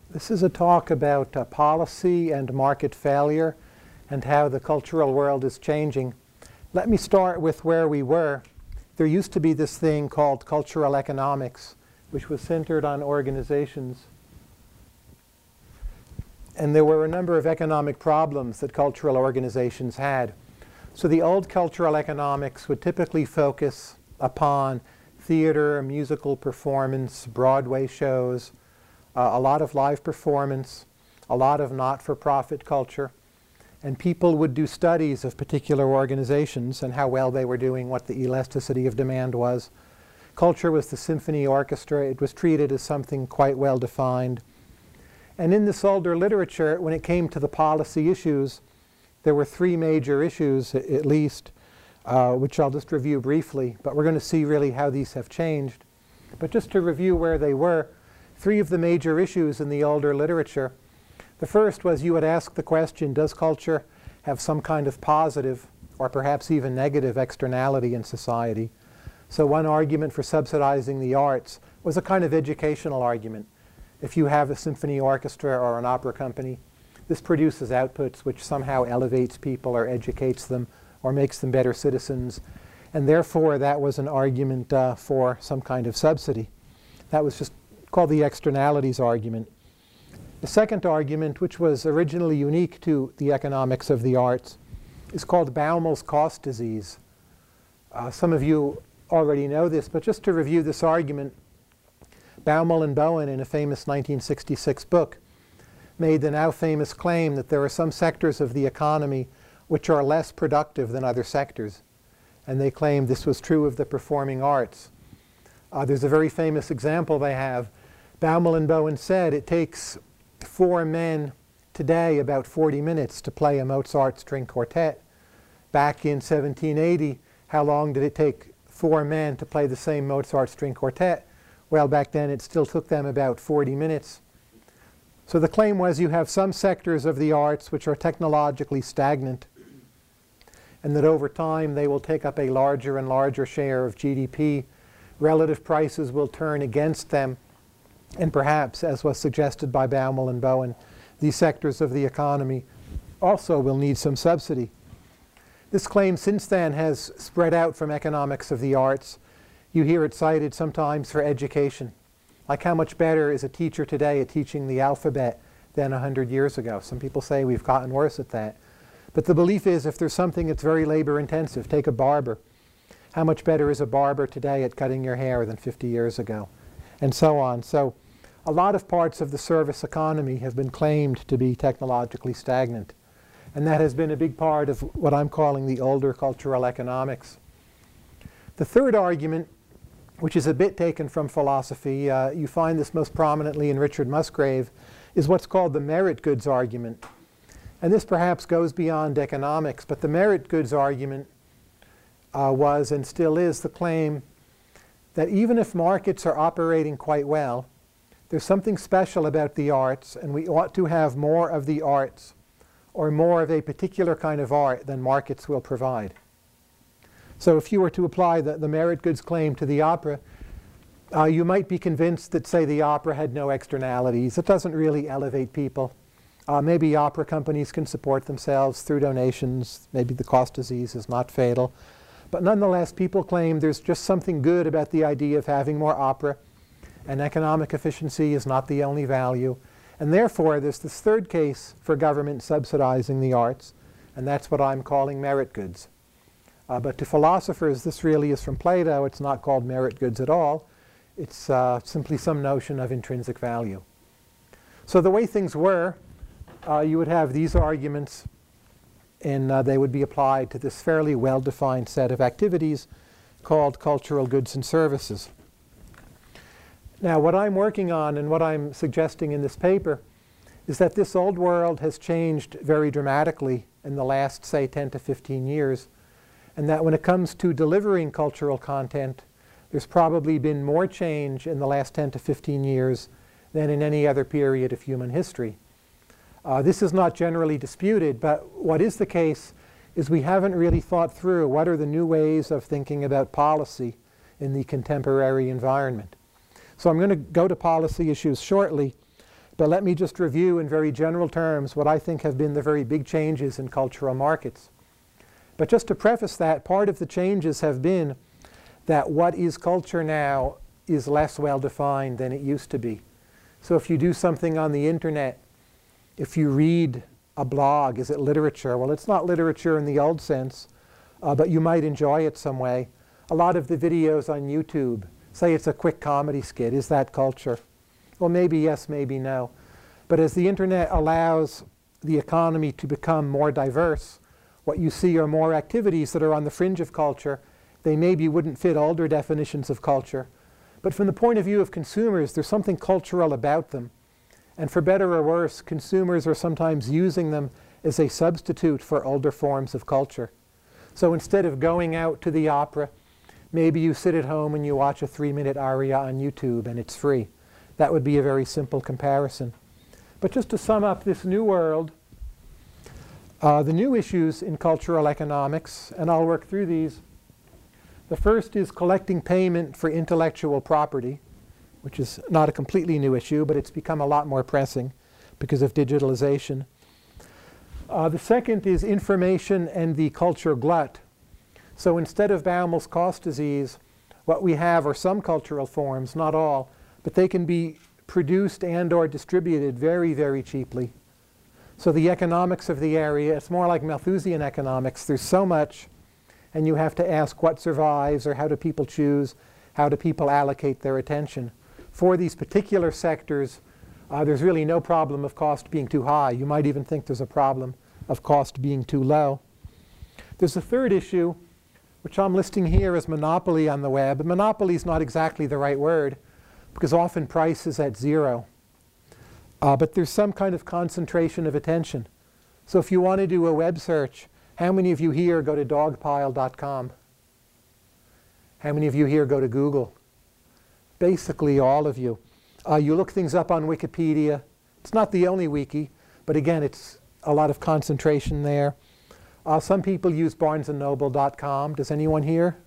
This is a talk about policy and market failure and how the cultural world is changing. Let me start with where we were. There used to be this thing called cultural economics, which was centered on organizations. And there were a number of economic problems that cultural organizations had. So the old cultural economics would typically focus upon theater, musical performance, Broadway shows, a lot of live performance, a lot of not-for-profit culture. And people would do studies of particular organizations and how well they were doing, what the elasticity of demand was. Culture was the symphony orchestra. It was treated as something quite well defined. And in this older literature, when it came to the policy issues, there were three major issues, at least, which I'll just review briefly. But we're going to see really how these have changed. But just to review where they were, three of the major issues in the older literature. The first was you would ask the question, does culture have some kind of positive or perhaps even negative externality in society? So one argument for subsidizing the arts was a kind of educational argument. If you have a symphony orchestra or an opera company, this produces outputs which somehow elevates people or educates them or makes them better citizens. And therefore, that was an argument for some kind of subsidy. That was just called the externalities argument. The second argument, which was originally unique to the economics of the arts, is called Baumel's cost disease. Some of you already know this, but just to review this argument, Baumel and Bowen, in a famous 1966 book, made the now famous claim that there are some sectors of the economy which are less productive than other sectors. And they claimed this was true of the performing arts. There's a very famous example they have. Baumel and Bowen said it takes 4 men today about 40 minutes to play a Mozart string quartet. Back in 1780, how long did it take 4 men to play the same Mozart string quartet? Well, back then it still took them about 40 minutes. So the claim was you have some sectors of the arts which are technologically stagnant, and that over time they will take up a larger and larger share of GDP. Relative prices will turn against them. And perhaps, as was suggested by Baumel and Bowen, these sectors of the economy also will need some subsidy. This claim since then has spread out from economics of the arts. You hear it cited sometimes for education. Like how much better is a teacher today at teaching the alphabet than 100 years ago? Some people say we've gotten worse at that. But the belief is if there's something that's very labor intensive, take a barber. How much better is a barber today at cutting your hair than 50 years ago? And so on. So a lot of parts of the service economy have been claimed to be technologically stagnant. And that has been a big part of what I'm calling the older cultural economics. The third argument, which is a bit taken from philosophy, you find this most prominently in Richard Musgrave, is what's called the merit goods argument. And this perhaps goes beyond economics, but the merit goods argument was and still is the claim that even if markets are operating quite well, there's something special about the arts, and we ought to have more of the arts, or more of a particular kind of art than markets will provide. So if you were to apply the merit goods claim to the opera, you might be convinced that, say, the opera had no externalities. It doesn't really elevate people. Maybe opera companies can support themselves through donations. Maybe the cost disease is not fatal. But nonetheless, people claim there's just something good about the idea of having more opera, and economic efficiency is not the only value. And therefore, there's this third case for government subsidizing the arts, and that's what I'm calling merit goods. But to philosophers, this really is from Plato. It's not called merit goods at all. It's simply some notion of intrinsic value. So the way things were, you would have these arguments, and they would be applied to this fairly well-defined set of activities called cultural goods and services. Now, what I'm working on and what I'm suggesting in this paper is that this old world has changed very dramatically in the last, say, 10 to 15 years, and that when it comes to delivering cultural content, there's probably been more change in the last 10 to 15 years than in any other period of human history. This is not generally disputed, but what is the case is we haven't really thought through what are the new ways of thinking about policy in the contemporary environment. So I'm going to go to policy issues shortly, But let me just review in very general terms what I think have been the very big changes in cultural markets. But just to preface that, part of the changes have been that what is culture now is less well defined than it used to be. So if you do something on the internet, if you read a blog, is it literature? Well, it's not literature in the old sense, but you might enjoy it some way. A lot of the videos on YouTube, say it's a quick comedy skit, is that culture? Well, maybe yes, maybe no. But as the internet allows the economy to become more diverse, what you see are more activities that are on the fringe of culture. They maybe wouldn't fit older definitions of culture. But from the point of view of consumers, there's something cultural about them. And for better or worse, consumers are sometimes using them as a substitute for older forms of culture. So instead of going out to the opera, maybe you sit at home and you watch a 3-minute aria on YouTube and it's free. That would be a very simple comparison. But just to sum up this new world, the new issues in cultural economics, and I'll work through these. The first is collecting payment for intellectual property, which is not a completely new issue, but it's become a lot more pressing because of digitalization. The second is information and the culture glut. So instead of Baumel's cost disease, what we have are some cultural forms, not all, but they can be produced and or distributed very, very cheaply. So the economics of the area, it's more like Malthusian economics. There's so much, and you have to ask what survives, or how do people choose, how do people allocate their attention. For these particular sectors, there's really no problem of cost being too high. You might even think there's a problem of cost being too low. There's a third issue, which I'm listing here as monopoly on the web. Monopoly is not exactly the right word, because often price is at zero. But there's some kind of concentration of attention. So if you want to do a web search, how many of you here go to dogpile.com? How many of you here go to Google? Basically all of you. You look things up on Wikipedia. It's not the only wiki, but again, it's a lot of concentration there. Some people use barnesandnoble.com. Does anyone here?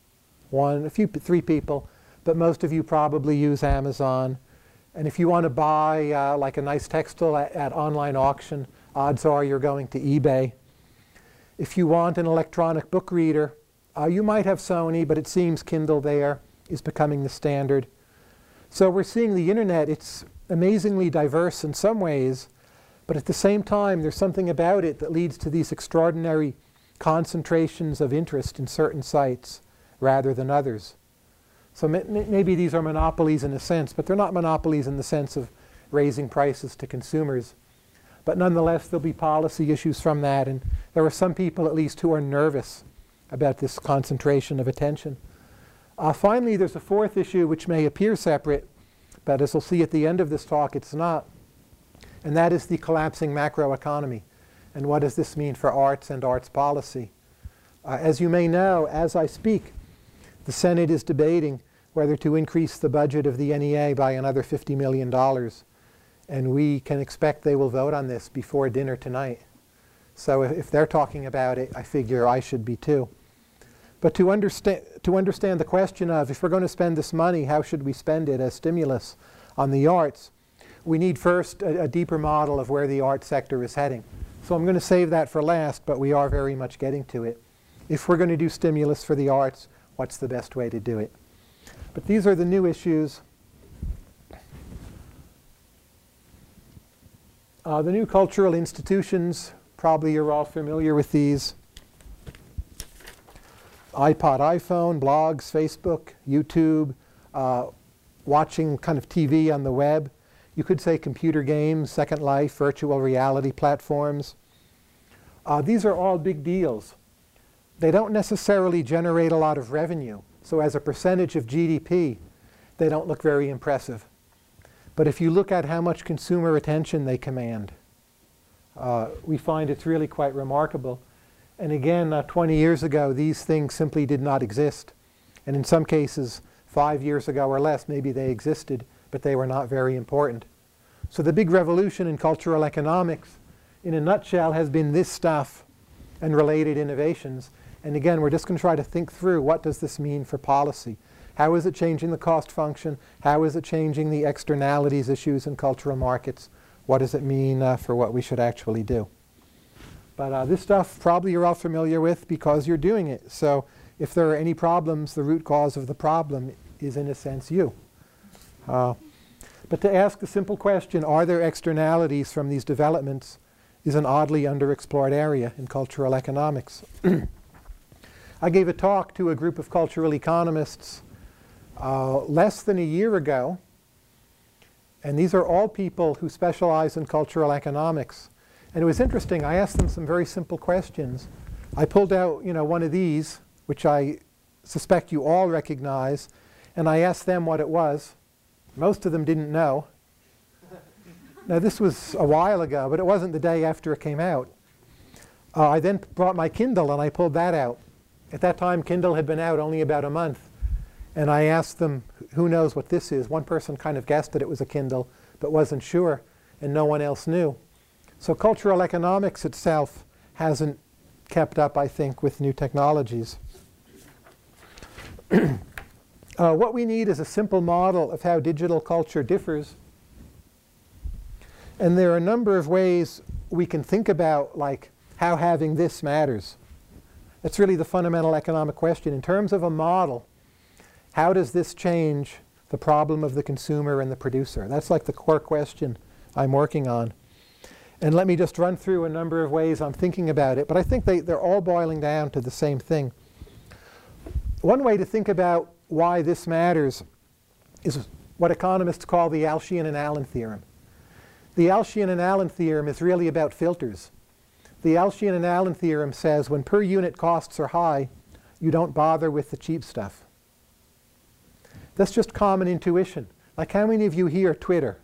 Three people, but most of you probably use Amazon. And if you want to buy like a nice textile at online auction, odds are you're going to eBay. If you want an electronic book reader, you might have Sony, but it seems Kindle there is becoming the standard. So we're seeing the internet, it's amazingly diverse in some ways, but at the same time there's something about it that leads to these extraordinary concentrations of interest in certain sites rather than others. So maybe these are monopolies in a sense, but they're not monopolies in the sense of raising prices to consumers. But nonetheless, there'll be policy issues from that, and there are some people at least who are nervous about this concentration of attention. Finally, there's a fourth issue which may appear separate, but as we'll see at the end of this talk, it's not. And that is the collapsing macroeconomy. And what does this mean for arts and arts policy? As you may know, as I speak, the Senate is debating whether to increase the budget of the NEA by another $50 million. And we can expect they will vote on this before dinner tonight. So if they're talking about it, I figure I should be too. But to understand the question of, if we're going to spend this money, how should we spend it as stimulus on the arts, we need first a deeper model of where the arts sector is heading. So I'm going to save that for last, but we are very much getting to it. If we're going to do stimulus for the arts, what's the best way to do it? But these are the new issues. The new cultural institutions, probably you're all familiar with these. iPod, iPhone, blogs, Facebook, YouTube, watching kind of TV on the web. You could say computer games, Second Life, virtual reality platforms. These are all big deals. They don't necessarily generate a lot of revenue. So as a percentage of GDP, they don't look very impressive. But if you look at how much consumer attention they command, we find it's really quite remarkable. And again, 20 years ago, these things simply did not exist. And in some cases, 5 years ago or less, maybe they existed, but they were not very important. So the big revolution in cultural economics, in a nutshell, has been this stuff and related innovations. And again, we're just going to try to think through what does this mean for policy. How is it changing the cost function? How is it changing the externalities issues in cultural markets? What does it mean for what we should actually do? But this stuff probably you're all familiar with because you're doing it. So if there are any problems, the root cause of the problem is, in a sense, you. But to ask the simple question, are there externalities from these developments, is an oddly underexplored area in cultural economics. I gave a talk to a group of cultural economists less than a year ago. And these are all people who specialize in cultural economics. And it was interesting. I asked them some very simple questions. I pulled out, one of these, which I suspect you all recognize, and I asked them what it was. Most of them didn't know. Now, this was a while ago, but it wasn't the day after it came out. I then brought my Kindle, and I pulled that out. At that time, Kindle had been out only about a month. And I asked them, who knows what this is? One person kind of guessed that it was a Kindle, but wasn't sure, and no one else knew. So cultural economics itself hasn't kept up, I think, with new technologies. What we need is a simple model of how digital culture differs. And there are a number of ways we can think about, like, how having this matters. That's really the fundamental economic question. In terms of a model, how does this change the problem of the consumer and the producer? That's like the core question I'm working on. And let me just run through a number of ways I'm thinking about it. But I think they're all boiling down to the same thing. One way to think about why this matters is what economists call the Alchian and Allen theorem. The Alchian and Allen theorem is really about filters. The Alchian and Allen theorem says when per unit costs are high, you don't bother with the cheap stuff. That's just common intuition. Like, how many of you here Twitter?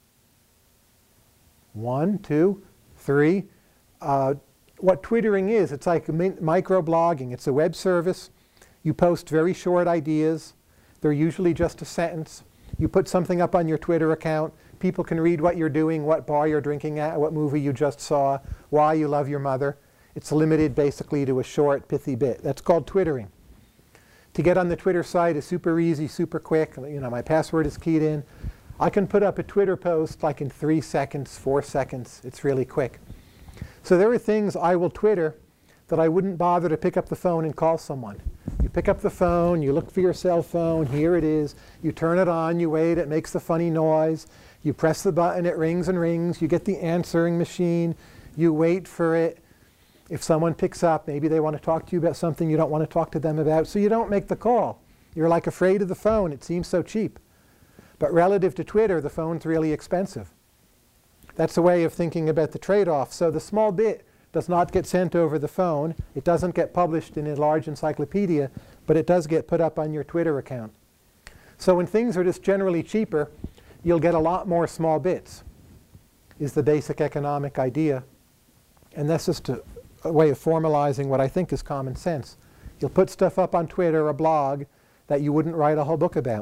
1, 2, 3. What twittering is, it's like microblogging. It's a web service. You post very short ideas. They're usually just a sentence. You put something up on your Twitter account. People can read what you're doing, what bar you're drinking at, what movie you just saw, why you love your mother. It's limited basically to a short, pithy bit. That's called twittering. To get on the Twitter site is super easy, super quick. My password is keyed in. I can put up a Twitter post like in 3 seconds, 4 seconds. It's really quick. So there are things I will Twitter that I wouldn't bother to pick up the phone and call someone. You pick up the phone, you look for your cell phone, here it is. You turn it on, you wait, it makes the funny noise. You press the button, it rings and rings. You get the answering machine. You wait for it. If someone picks up, maybe they want to talk to you about something you don't want to talk to them about, so you don't make the call. You're like afraid of the phone. It seems so cheap. But relative to Twitter, the phone's really expensive. That's a way of thinking about the trade-off. So the small bit does not get sent over the phone. It doesn't get published in a large encyclopedia, but it does get put up on your Twitter account. So when things are just generally cheaper, you'll get a lot more small bits, is the basic economic idea. And that's just a way of formalizing what I think is common sense. You'll put stuff up on Twitter, a blog, that you wouldn't write a whole book about.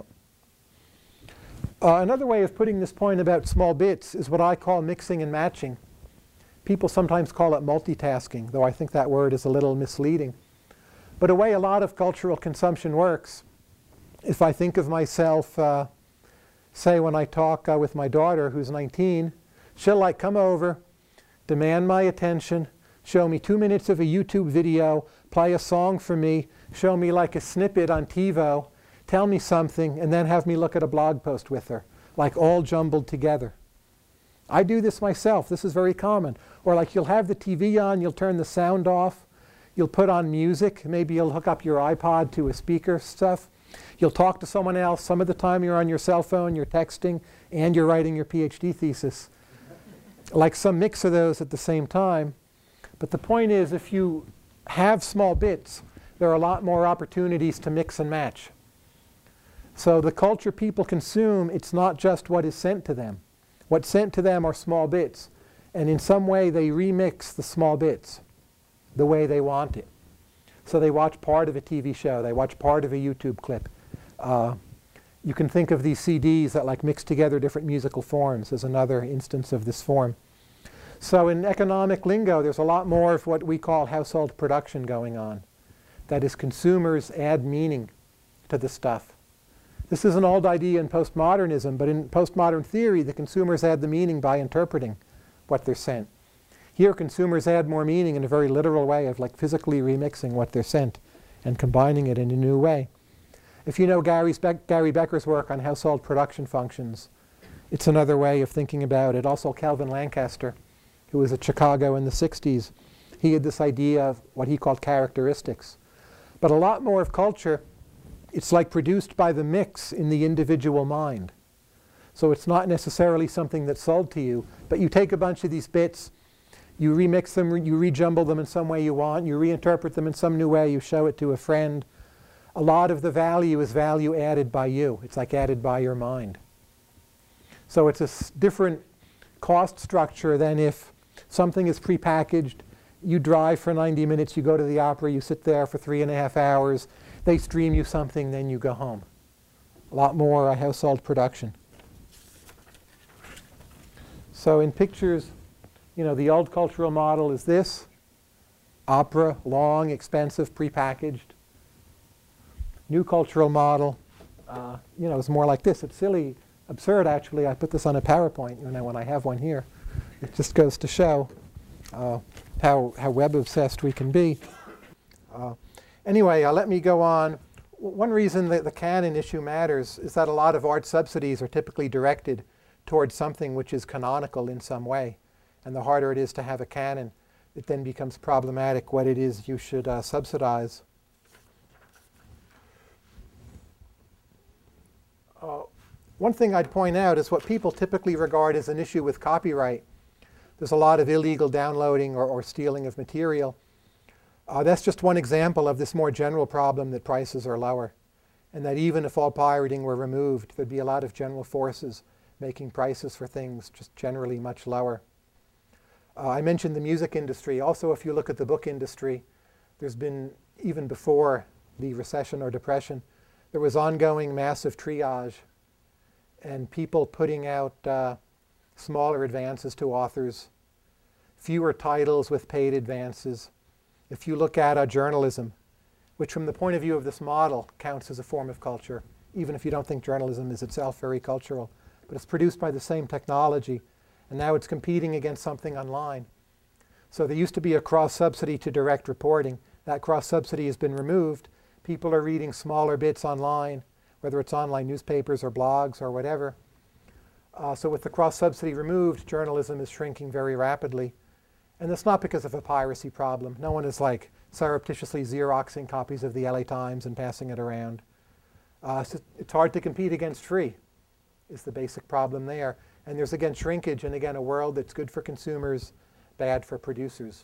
Another way of putting this point about small bits is what I call mixing and matching. People sometimes call it multitasking, though I think that word is a little misleading. But a way a lot of cultural consumption works, if I think of myself, say when I talk with my daughter who's 19, she'll like come over, demand my attention, show me 2 minutes of a YouTube video, play a song for me, show me like a snippet on TiVo, tell me something, and then have me look at a blog post with her, like all jumbled together. I do this myself. This is very common. Or like you'll have the TV on, you'll turn the sound off, you'll put on music, maybe you'll hook up your iPod to a speaker stuff. You'll talk to someone else. Some of the time you're on your cell phone, you're texting, and you're writing your PhD thesis. Like some mix of those at the same time. But the point is, if you have small bits, there are a lot more opportunities to mix and match. So the culture people consume, it's not just what is sent to them. What's sent to them are small bits. And in some way, they remix the small bits the way they want it. So they watch part of a TV show. They watch part of a YouTube clip. You can think of these CDs that like mix together different musical forms as another instance of this form. So in economic lingo, there's a lot more of what we call household production going on. That is, consumers add meaning to the stuff. This is an old idea in postmodernism, but in postmodern theory, the consumers add the meaning by interpreting what they're sent. Here, consumers add more meaning in a very literal way of like physically remixing what they're sent and combining it in a new way. If you know Gary Becker's work on household production functions, it's another way of thinking about it. Also, Kelvin Lancaster, who was at Chicago in the 60s, he had this idea of what he called characteristics. But a lot more of culture, it's like produced by the mix in the individual mind. So it's not necessarily something that's sold to you, but you take a bunch of these bits, you remix them, you rejumble them in some way you want, you reinterpret them in some new way, you show it to a friend. A lot of the value is value added by you. It's like added by your mind. So it's a different cost structure than if something is prepackaged, you drive for 90 minutes, you go to the opera, you sit there for 3.5 hours, they stream you something, then you go home. A lot more household production. So in pictures, you know, the old cultural model is this. Opera, long, expensive, prepackaged. New cultural model, you know, is more like this. It's silly, absurd actually. I put this on a PowerPoint, you know, when I have one here. It just goes to show how web obsessed we can be. Anyway, let me go on. One reason that the canon issue matters is that a lot of art subsidies are typically directed towards something which is canonical in some way. And the harder it is to have a canon, it then becomes problematic what it is you should subsidize. One thing I'd point out is what people typically regard as an issue with copyright. There's a lot of illegal downloading or stealing of material. That's just one example of this more general problem that prices are lower. And that even if all pirating were removed, there'd be a lot of general forces making prices for things just generally much lower. I mentioned the music industry. Also, if you look at the book industry, there's been, even before the recession or depression, there was ongoing massive triage and people putting out smaller advances to authors, fewer titles with paid advances. If you look at journalism, which from the point of view of this model counts as a form of culture, even if you don't think journalism is itself very cultural, but it's produced by the same technology, and now it's competing against something online. So there used to be a cross-subsidy to direct reporting. That cross-subsidy has been removed. People are reading smaller bits online, whether it's online newspapers or blogs or whatever. So with the cross-subsidy removed, journalism is shrinking very rapidly. And that's not because of a piracy problem. No one is like surreptitiously Xeroxing copies of the LA Times and passing it around. So it's hard to compete against free, is the basic problem there. And there's again shrinkage and again a world that's good for consumers, bad for producers.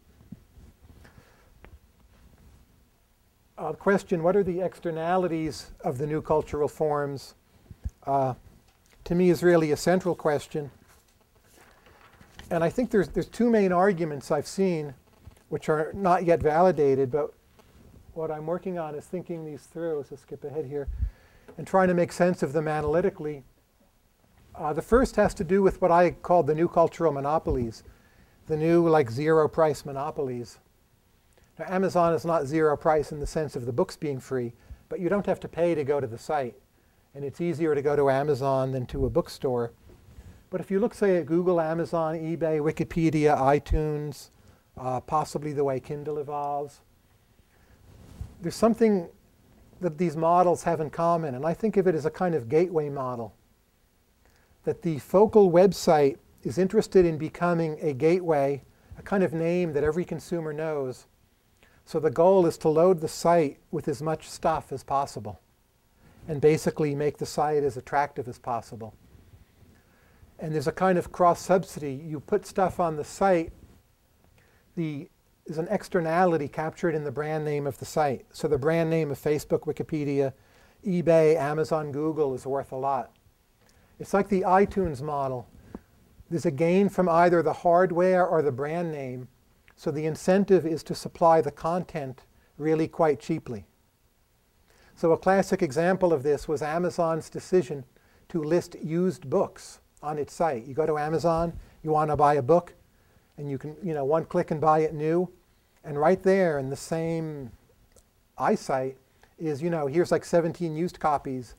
Question, what are the externalities of the new cultural forms? To me is really a central question. And I think there's two main arguments I've seen which are not yet validated, but what I'm working on is thinking these through, so skip ahead here, and trying to make sense of them analytically. The first has to do with what I call the new cultural monopolies, the new like zero price monopolies. Now, Amazon is not zero price in the sense of the books being free, but you don't have to pay to go to the site. And it's easier to go to Amazon than to a bookstore. But if you look, say, at Google, Amazon, eBay, Wikipedia, iTunes, possibly the way Kindle evolves, there's something that these models have in common. And I think of it as a kind of gateway model. That the focal website is interested in becoming a gateway, a kind of name that every consumer knows. So the goal is to load the site with as much stuff as possible and basically make the site as attractive as possible. And there's a kind of cross-subsidy. You put stuff on the site, there's an externality captured in the brand name of the site. So the brand name of Facebook, Wikipedia, eBay, Amazon, Google is worth a lot. It's like the iTunes model. There's a gain from either the hardware or the brand name. So the incentive is to supply the content really quite cheaply. So a classic example of this was Amazon's decision to list used books on its site. You go to Amazon, you want to buy a book, and you can, one click and buy it new. And right there in the same iSite is, here's like 17 used copies,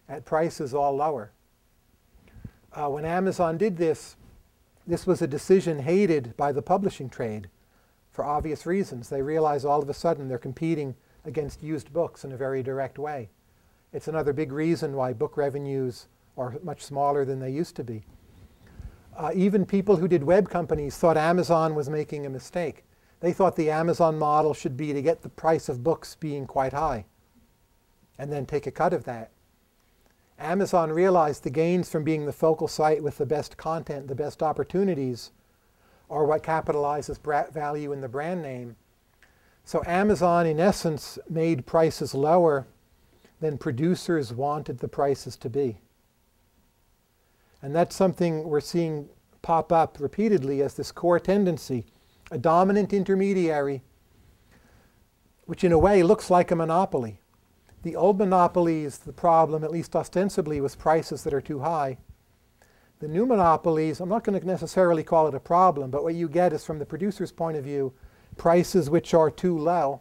at prices all lower. When Amazon did this, this was a decision hated by the publishing trade for obvious reasons. They realize all of a sudden they're competing against used books in a very direct way. It's another big reason why book revenues are much smaller than they used to be. Even people who did web companies thought Amazon was making a mistake. They thought the Amazon model should be to get the price of books being quite high and then take a cut of that. Amazon realized the gains from being the focal site with the best content, the best opportunities, are what capitalizes value in the brand name. So Amazon, in essence, made prices lower than producers wanted the prices to be. And that's something we're seeing pop up repeatedly as this core tendency, a dominant intermediary, which in a way looks like a monopoly. The old monopolies, the problem, at least ostensibly, was prices that are too high. The new monopolies, I'm not going to necessarily call it a problem, but what you get is, from the producer's point of view, prices which are too low.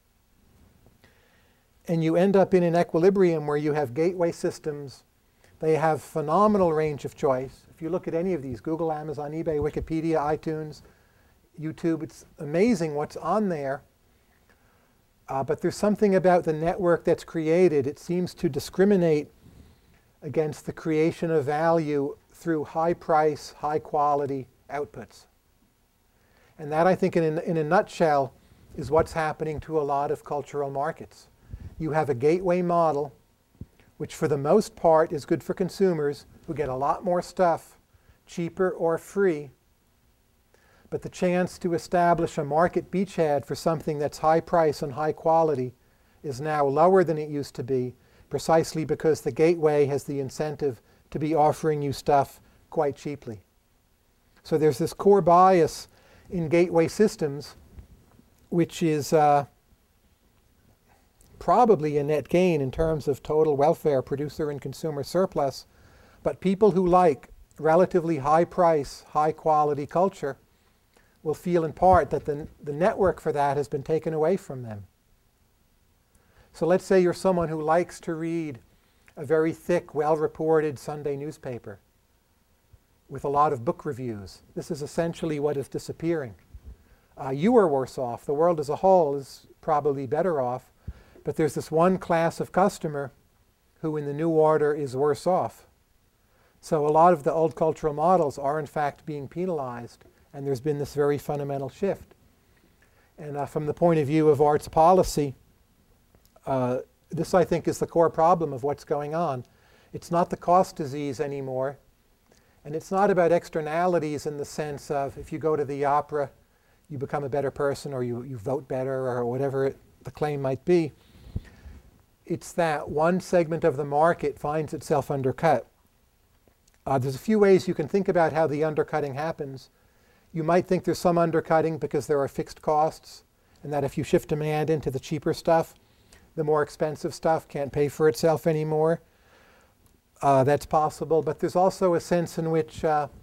And you end up in an equilibrium where you have gateway systems. They have phenomenal range of choice. If you look at any of these, Google, Amazon, eBay, Wikipedia, iTunes, YouTube, it's amazing what's on there. But there's something about the network that's created. It seems to discriminate against the creation of value through high price, high quality outputs. And that, I think, in a nutshell, is what's happening to a lot of cultural markets. You have a gateway model, which for the most part is good for consumers who get a lot more stuff, cheaper or free. But the chance to establish a market beachhead for something that's high price and high quality is now lower than it used to be, precisely because the gateway has the incentive to be offering you stuff quite cheaply. So there's this core bias in gateway systems, which is probably a net gain in terms of total welfare, producer and consumer surplus. But people who like relatively high price, high quality culture will feel in part that the network for that has been taken away from them. So let's say you're someone who likes to read a very thick, well-reported Sunday newspaper with a lot of book reviews. This is essentially what is disappearing. You are worse off. The world as a whole is probably better off. But there's this one class of customer who in the new order is worse off. So a lot of the old cultural models are in fact being penalized. And there's been this very fundamental shift. And from the point of view of arts policy, this, I think, is the core problem of what's going on. It's not the cost disease anymore. And it's not about externalities in the sense of if you go to the opera, you become a better person, or you vote better, or whatever the claim might be. It's that one segment of the market finds itself undercut. There's a few ways you can think about how the undercutting happens. You might think there's some undercutting because there are fixed costs, and that if you shift demand into the cheaper stuff, the more expensive stuff can't pay for itself anymore. That's possible, but there's also a sense in which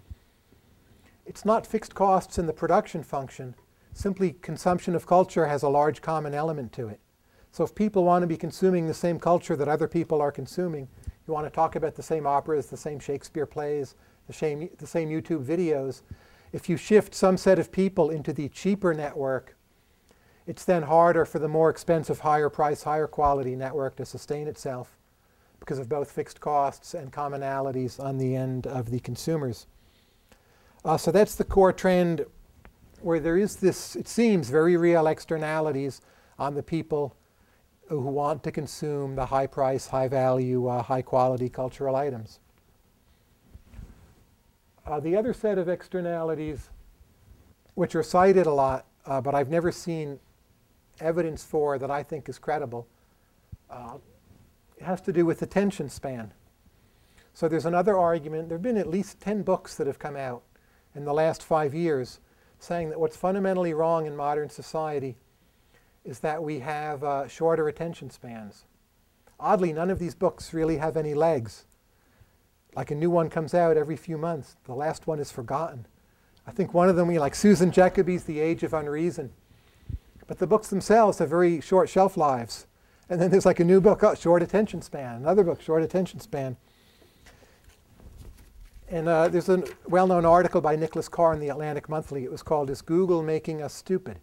it's not fixed costs in the production function. Simply consumption of culture has a large common element to it. So if people want to be consuming the same culture that other people are consuming, you want to talk about the same operas, the same Shakespeare plays, the same YouTube videos, if you shift some set of people into the cheaper network, it's then harder for the more expensive, higher price, higher quality network to sustain itself because of both fixed costs and commonalities on the end of the consumers. So that's the core trend where there is this, it seems, very real externalities on the people who want to consume the high price, high value, high quality cultural items. The other set of externalities, which are cited a lot, but I've never seen evidence for that I think is credible, it has to do with attention span. So there's another argument. There have been at least 10 books that have come out in the last 5 years saying that what's fundamentally wrong in modern society is that we have shorter attention spans. Oddly, none of these books really have any legs. Like a new one comes out every few months. The last one is forgotten. I think one of them, like Susan Jacoby's The Age of Unreason. But the books themselves have very short shelf lives. And then there's like a new book, oh, short attention span. Another book, short attention span. And there's a well-known article by Nicholas Carr in the Atlantic Monthly. It was called, "Is Google Making Us Stupid?"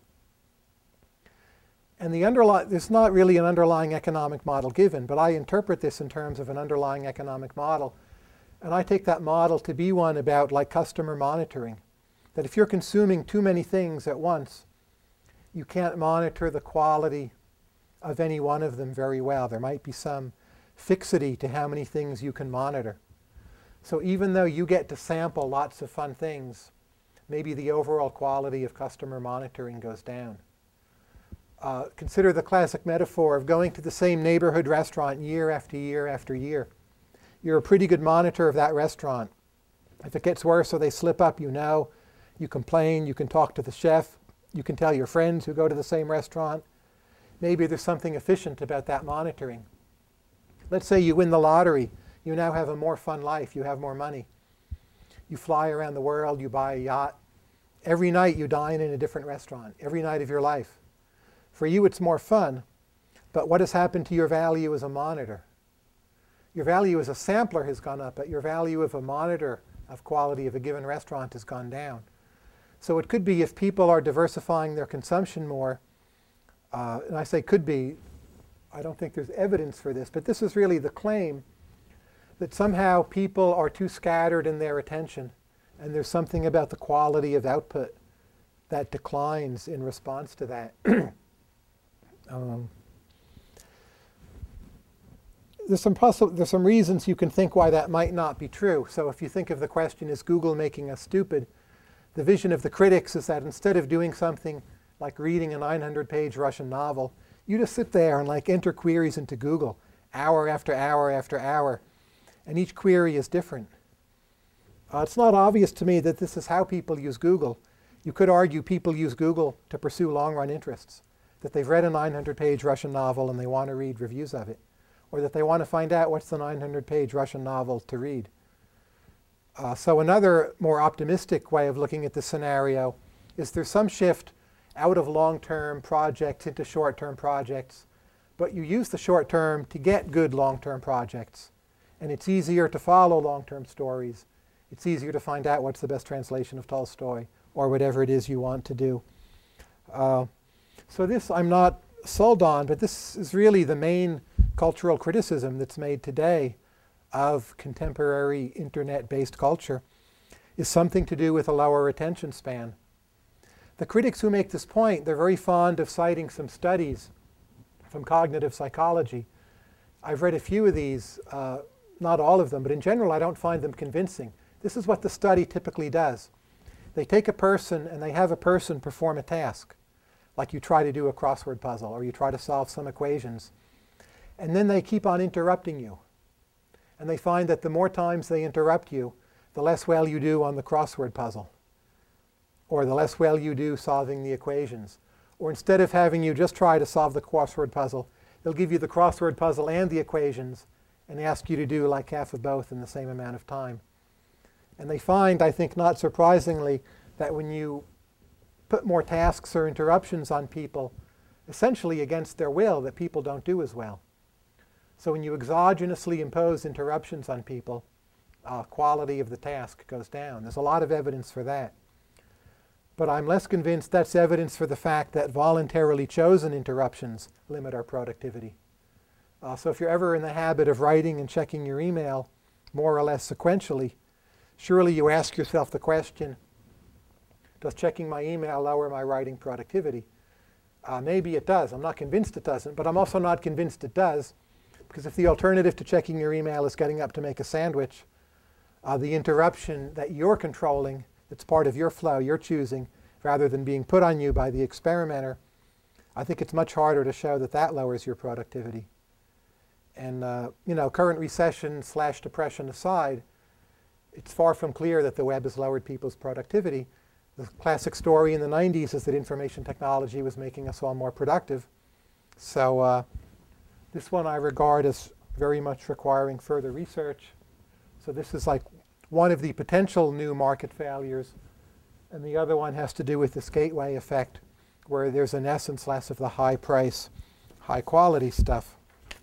And there's not really an underlying economic model given, but I interpret this in terms of an underlying economic model. And I take that model to be one about like customer monitoring. That if you're consuming too many things at once, you can't monitor the quality of any one of them very well. There might be some fixity to how many things you can monitor. So even though you get to sample lots of fun things, maybe the overall quality of customer monitoring goes down. Consider the classic metaphor of going to the same neighborhood restaurant year after year after year. You're a pretty good monitor of that restaurant. If it gets worse or they slip up, you know. You complain, you can talk to the chef, you can tell your friends who go to the same restaurant. Maybe there's something efficient about that monitoring. Let's say you win the lottery. You now have a more fun life. You have more money. You fly around the world. You buy a yacht. Every night you dine in a different restaurant, every night of your life. For you, it's more fun. But what has happened to your value as a monitor? Your value as a sampler has gone up, but your value of a monitor of quality of a given restaurant has gone down. So it could be if people are diversifying their consumption more, and I say could be, I don't think there's evidence for this, but this is really the claim that somehow people are too scattered in their attention, and there's something about the quality of output that declines in response to that. There's some reasons you can think why that might not be true. So if you think of the question, is Google making us stupid? The vision of the critics is that instead of doing something like reading a 900-page Russian novel, you just sit there and like enter queries into Google hour after hour after hour. And each query is different. It's not obvious to me that this is how people use Google. You could argue people use Google to pursue long-run interests, that they've read a 900-page Russian novel and they want to read reviews of it, or that they want to find out what's the 900-page Russian novel to read. So another more optimistic way of looking at the scenario is there's some shift out of long-term projects into short-term projects, but you use the short-term to get good long-term projects. And it's easier to follow long-term stories. It's easier to find out what's the best translation of Tolstoy or whatever it is you want to do. So this I'm not sold on, but this is really the main cultural criticism that's made today of contemporary internet-based culture, is something to do with a lower attention span. The critics who make this point, they're very fond of citing some studies from cognitive psychology. I've read a few of these, not all of them, but in general I don't find them convincing. This is what the study typically does. They take a person and they have a person perform a task, like you try to do a crossword puzzle or you try to solve some equations. And then they keep on interrupting you. And they find that the more times they interrupt you, the less well you do on the crossword puzzle, or the less well you do solving the equations. Or instead of having you just try to solve the crossword puzzle, they'll give you the crossword puzzle and the equations and ask you to do like half of both in the same amount of time. And they find, I think not surprisingly, that when you put more tasks or interruptions on people, essentially against their will, that people don't do as well. So when you exogenously impose interruptions on people, quality of the task goes down. There's a lot of evidence for that. But I'm less convinced that's evidence for the fact that voluntarily chosen interruptions limit our productivity. So if you're ever in the habit of writing and checking your email more or less sequentially, surely you ask yourself the question, does checking my email lower my writing productivity? Maybe it does. I'm not convinced it doesn't, but I'm also not convinced it does, because if the alternative to checking your email is getting up to make a sandwich, the interruption that you're controlling, that's part of your flow, you're choosing, rather than being put on you by the experimenter, I think it's much harder to show that that lowers your productivity. And current recession / depression aside, it's far from clear that the web has lowered people's productivity. The classic story in the 90s is that information technology was making us all more productive. So this one I regard as very much requiring further research. So this is like one of the potential new market failures. And the other one has to do with this gateway effect, where there's in essence less of the high price, high quality stuff.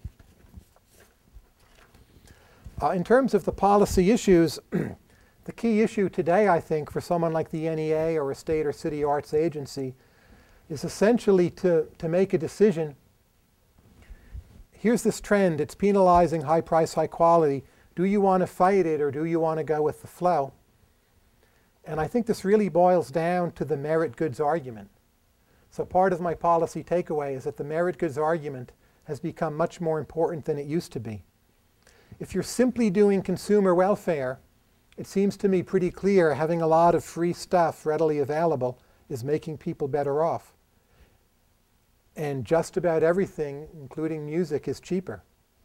In terms of the policy issues, the key issue today, I think, for someone like the NEA or a state or city arts agency is essentially to make a decision. Here's this trend. It's penalizing high price, high quality. Do you want to fight it, or do you want to go with the flow? And I think this really boils down to the merit goods argument. So part of my policy takeaway is that the merit goods argument has become much more important than it used to be. If you're simply doing consumer welfare, it seems to me pretty clear having a lot of free stuff readily available is making people better off. And just about everything, including music, is cheaper.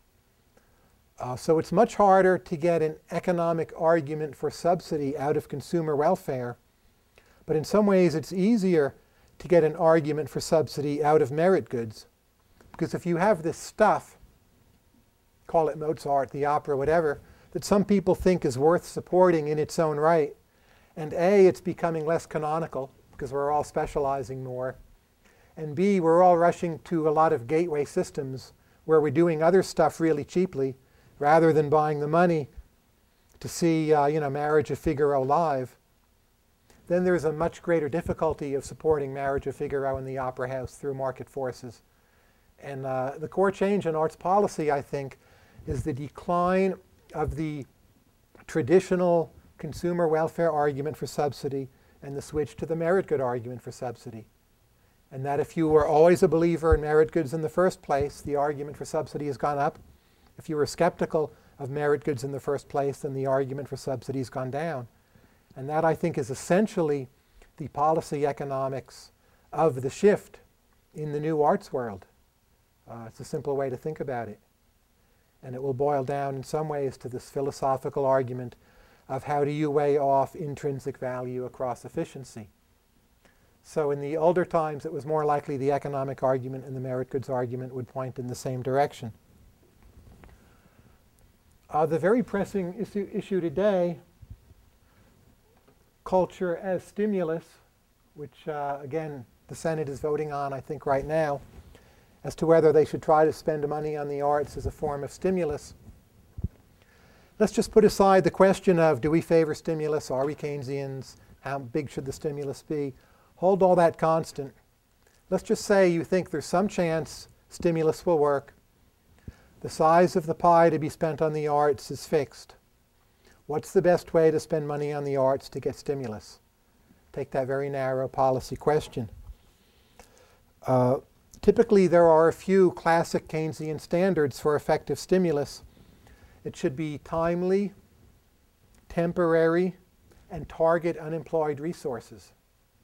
So it's much harder to get an economic argument for subsidy out of consumer welfare. But in some ways, it's easier to get an argument for subsidy out of merit goods. Because if you have this stuff, call it Mozart, the opera, whatever, that some people think is worth supporting in its own right, and A, it's becoming less canonical because we're all specializing more, and B, we're all rushing to a lot of gateway systems where we're doing other stuff really cheaply rather than buying the money to see Marriage of Figaro live, then there's a much greater difficulty of supporting Marriage of Figaro in the Opera House through market forces. And the core change in arts policy, I think, is the decline of the traditional consumer welfare argument for subsidy and the switch to the merit good argument for subsidy. And that if you were always a believer in merit goods in the first place, the argument for subsidy has gone up. If you were skeptical of merit goods in the first place, then the argument for subsidy has gone down. And that, I think, is essentially the policy economics of the shift in the new arts world. It's a simple way to think about it. And it will boil down in some ways to this philosophical argument of how do you weigh off intrinsic value across efficiency. So in the older times, it was more likely the economic argument and the merit goods argument would point in the same direction. The very pressing issue today, culture as stimulus, which again, the Senate is voting on, I think, right now, as to whether they should try to spend money on the arts as a form of stimulus. Let's just put aside the question of, do we favor stimulus? Are we Keynesians? How big should the stimulus be? Hold all that constant. Let's just say you think there's some chance stimulus will work. The size of the pie to be spent on the arts is fixed. What's the best way to spend money on the arts to get stimulus? Take that very narrow policy question. Typically, there are a few classic Keynesian standards for effective stimulus. It should be timely, temporary, and target unemployed resources.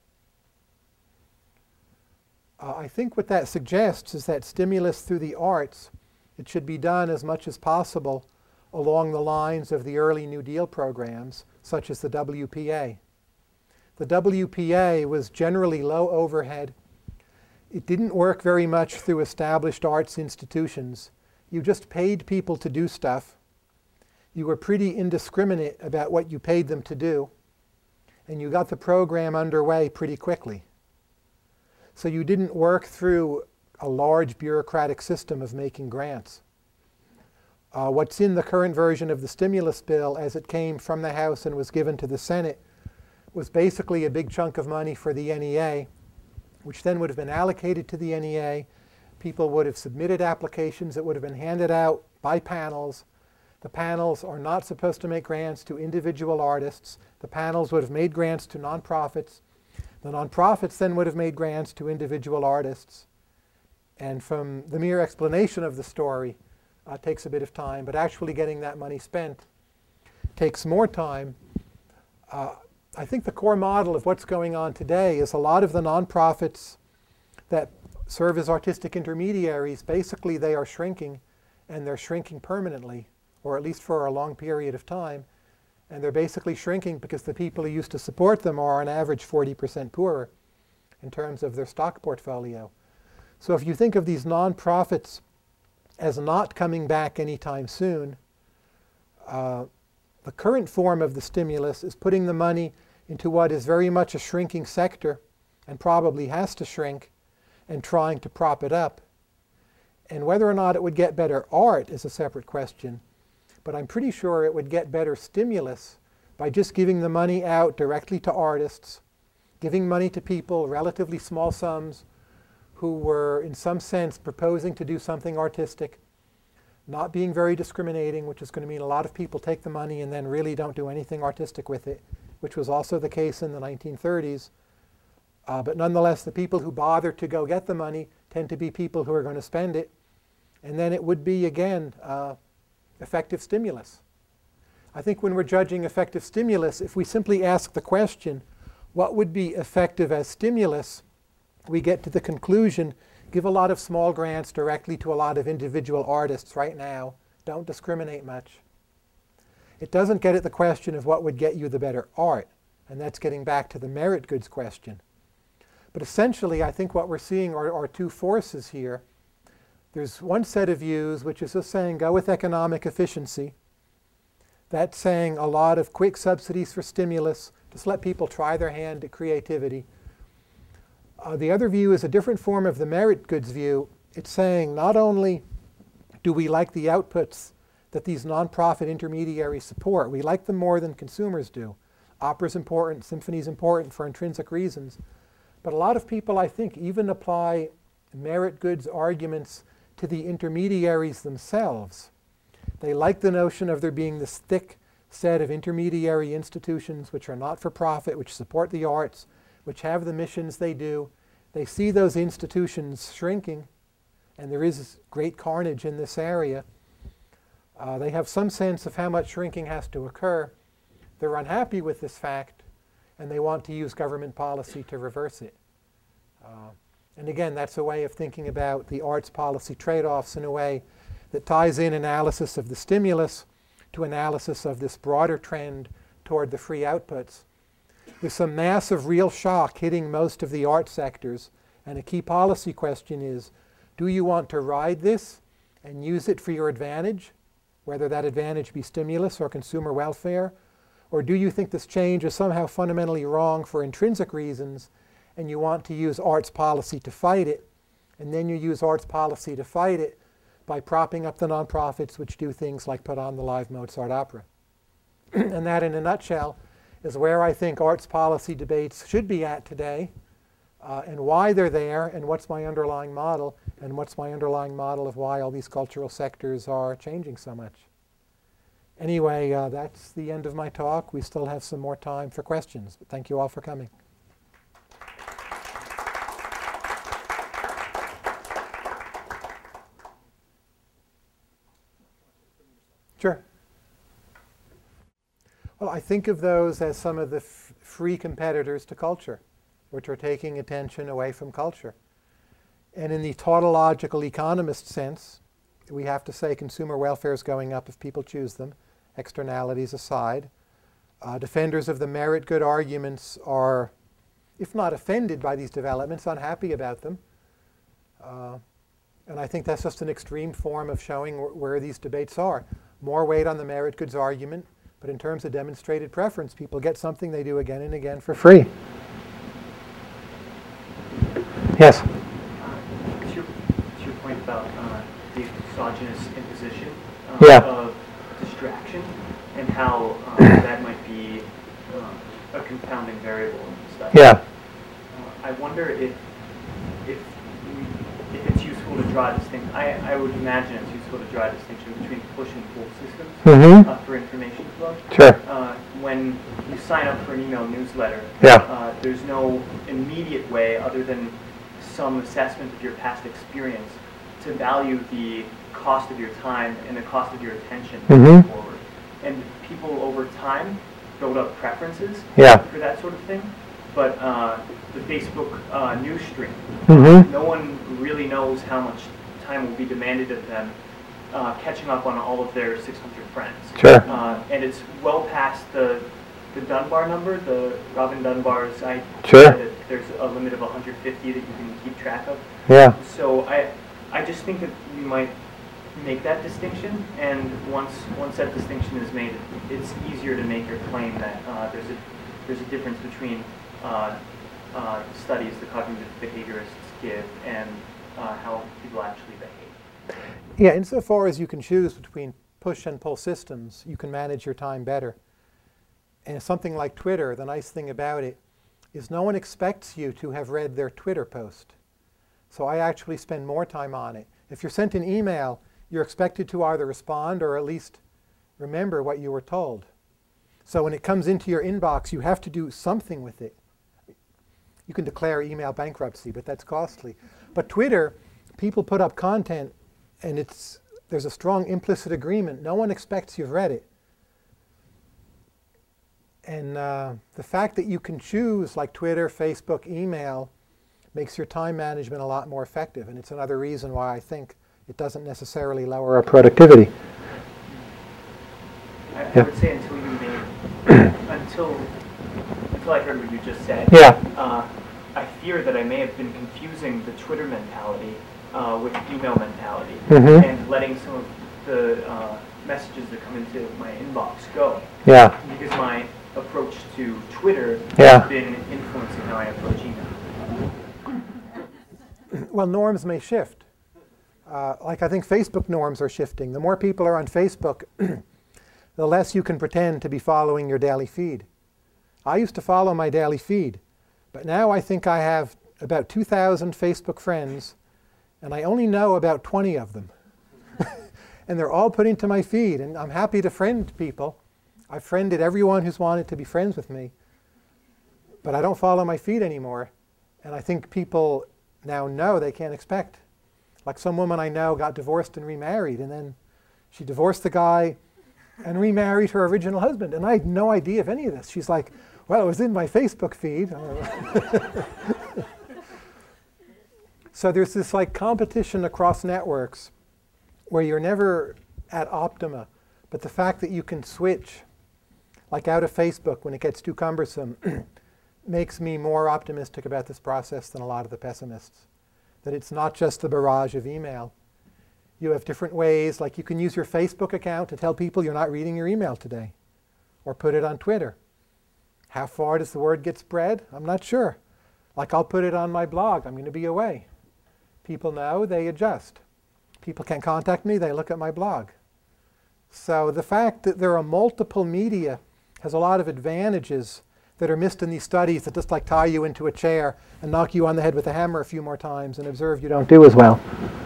I think what that suggests is that stimulus through the arts, it should be done as much as possible along the lines of the early New Deal programs, such as the WPA. The WPA was generally low overhead. It didn't work very much through established arts institutions. You just paid people to do stuff. You were pretty indiscriminate about what you paid them to do. And you got the program underway pretty quickly. So you didn't work through a large bureaucratic system of making grants. What's in the current version of the stimulus bill as it came from the House and was given to the Senate was basically a big chunk of money for the NEA, which then would have been allocated to the NEA. People would have submitted applications that would have been handed out by panels. The panels are not supposed to make grants to individual artists. The panels would have made grants to nonprofits. The nonprofits then would have made grants to individual artists. And from the mere explanation of the story takes a bit of time, but actually getting that money spent takes more time. I think the core model of what's going on today is a lot of the nonprofits that serve as artistic intermediaries, basically they are shrinking, and they're shrinking permanently, or at least for a long period of time. And they're basically shrinking because the people who used to support them are on average 40% poorer in terms of their stock portfolio. So if you think of these nonprofits as not coming back anytime soon, the current form of the stimulus is putting the money into what is very much a shrinking sector and probably has to shrink and trying to prop it up. And whether or not it would get better art is a separate question. But I'm pretty sure it would get better stimulus by just giving the money out directly to artists, giving money to people, relatively small sums, who were in some sense proposing to do something artistic, not being very discriminating, which is going to mean a lot of people take the money and then really don't do anything artistic with it, which was also the case in the 1930s. But nonetheless, the people who bother to go get the money tend to be people who are going to spend it. And then it would be, again, effective stimulus. I think when we're judging effective stimulus, if we simply ask the question, what would be effective as stimulus, we get to the conclusion, give a lot of small grants directly to a lot of individual artists right now. Don't discriminate much. It doesn't get at the question of what would get you the better art. And that's getting back to the merit goods question. But essentially, I think what we're seeing are two forces here. There's one set of views which is just saying go with economic efficiency. That's saying a lot of quick subsidies for stimulus, just let people try their hand at creativity. The other view is a different form of the merit goods view. It's saying not only do we like the outputs that these nonprofit intermediaries support, we like them more than consumers do. Opera's important, symphony's important for intrinsic reasons. But a lot of people, I think, even apply merit goods arguments to the intermediaries themselves. They like the notion of there being this thick set of intermediary institutions which are not for profit, which support the arts, which have the missions they do. They see those institutions shrinking, and there is great carnage in this area. They have some sense of how much shrinking has to occur. They're unhappy with this fact, and they want to use government policy to reverse it. And again, that's a way of thinking about the arts policy trade-offs in a way that ties in analysis of the stimulus to analysis of this broader trend toward the free outputs. With some massive real shock hitting most of the art sectors, and a key policy question is, do you want to ride this and use it for your advantage, whether that advantage be stimulus or consumer welfare? Or do you think this change is somehow fundamentally wrong for intrinsic reasons, and you want to use arts policy to fight it, and then you use arts policy to fight it by propping up the nonprofits which do things like put on the live Mozart opera? And that, in a nutshell, is where I think arts policy debates should be at today, and why they're there, and what's my underlying model, and what's my underlying model of why all these cultural sectors are changing so much. Anyway, that's the end of my talk. We still have some more time for questions, but thank you all for coming. Sure. Well, I think of those as some of the free competitors to culture, which are taking attention away from culture. And in the tautological economist sense, we have to say consumer welfare is going up if people choose them, externalities aside. Defenders of the merit good arguments are, if not offended by these developments, unhappy about them. And I think that's just an extreme form of showing where these debates are. More weight on the merit goods argument, but in terms of demonstrated preference, people get something they do again and again for free. Yes? To your point about the exogenous imposition of distraction and how that might be a confounding variable in the study. Yeah. I wonder if it's useful to draw a distinction. I would imagine it's useful to draw a distinction between push and pull systems for information flow. Sure. When you sign up for an email newsletter, there's no immediate way other than some assessment of your past experience to value the cost of your time and the cost of your attention moving forward. And people over time build up preferences for that sort of thing. But the Facebook news stream, no one really knows how much time will be demanded of them catching up on all of their 600 friends. Sure. And it's well past the Dunbar number, the Robin Dunbar's idea that there's a limit of 150 that you can keep track of. Yeah. So I just think that you might make that distinction, and once that distinction is made, it's easier to make your claim that there's a difference between studies the cognitive behaviorists give and how people actually behave. Yeah, insofar as you can choose between push and pull systems, you can manage your time better. And something like Twitter, the nice thing about it is no one expects you to have read their Twitter post. So I actually spend more time on it. If you're sent an email, you're expected to either respond or at least remember what you were told. So when it comes into your inbox, you have to do something with it. You can declare email bankruptcy, but that's costly. But Twitter, people put up content, and there's a strong implicit agreement. No one expects you've read it. And the fact that you can choose, like Twitter, Facebook, email, makes your time management a lot more effective. And it's another reason why I think it doesn't necessarily lower our productivity. I would say until I heard what you just said, I fear that I may have been confusing the Twitter mentality with email mentality, and letting some of the messages that come into my inbox go. Yeah. Because my approach to Twitter has been influencing how I approach email. Well, norms may shift. Like I think Facebook norms are shifting. The more people are on Facebook, the less you can pretend to be following your daily feed. I used to follow my daily feed, but now I think I have about 2,000 Facebook friends, and I only know about 20 of them. And they're all put into my feed, and I'm happy to friend people. I've friended everyone who's wanted to be friends with me, but I don't follow my feed anymore. And I think people now know they can't expect. Like some woman I know got divorced and remarried, and then she divorced the guy and remarried her original husband. And I had no idea of any of this. She's like, well, it was in my Facebook feed. So there's this like competition across networks where you're never at optima. But the fact that you can switch, like out of Facebook when it gets too cumbersome, makes me more optimistic about this process than a lot of the pessimists. That it's not just the barrage of email. You have different ways, like you can use your Facebook account to tell people you're not reading your email today, or put it on Twitter. How far does the word get spread? I'm not sure. Like I'll put it on my blog, I'm going to be away. People know, they adjust. People can contact me, they look at my blog. So the fact that there are multiple media has a lot of advantages that are missed in these studies that just like tie you into a chair and knock you on the head with a hammer a few more times and observe you don't do as well.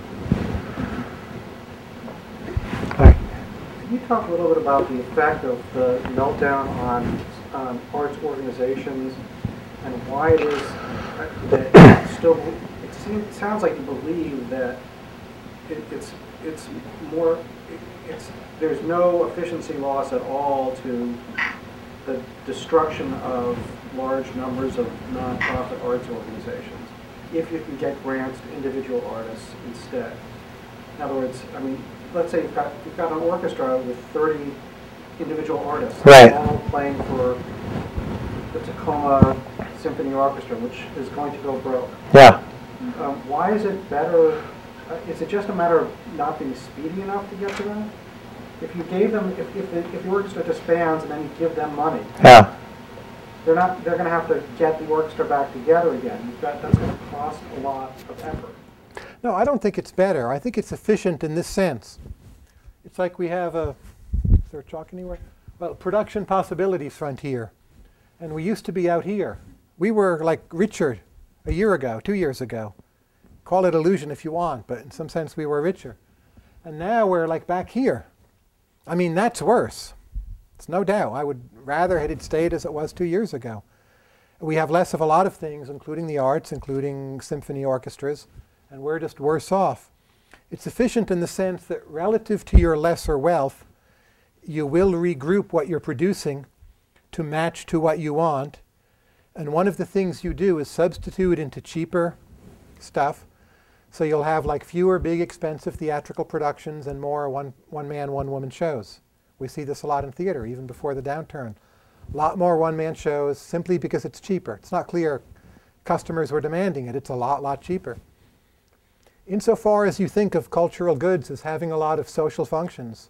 Can you talk a little bit about the effect of the meltdown on arts organizations and why it is that still, it sounds like you believe that there's no efficiency loss at all to the destruction of large numbers of nonprofit arts organizations if you can get grants to individual artists instead. In other words, I mean, let's say you've got an orchestra with 30 individual artists, right, all playing for the Tacoma Symphony Orchestra, which is going to go broke. Yeah. Why is it better? Is it just a matter of not being speedy enough to get to them? If you gave them, if the orchestra disbands and then you give them money, yeah, they're going to have to get the orchestra back together again. That's going to cost a lot of effort. No, I don't think it's better. I think it's efficient in this sense. It's like we have is there chalk anywhere? Well, production possibilities frontier. And we used to be out here. We were like richer a year ago, 2 years ago. Call it illusion if you want, but in some sense we were richer. And now we're like back here. I mean, that's worse. It's no doubt. I would rather had it stayed as it was 2 years ago. We have less of a lot of things, including the arts, including symphony orchestras, and we're just worse off. It's efficient in the sense that relative to your lesser wealth, you will regroup what you're producing to match to what you want. And one of the things you do is substitute into cheaper stuff. So you'll have like fewer big expensive theatrical productions and more one-man, one-woman shows. We see this a lot in theater, even before the downturn. A lot more one-man shows simply because it's cheaper. It's not clear customers were demanding it. It's a lot cheaper. Insofar as you think of cultural goods as having a lot of social functions,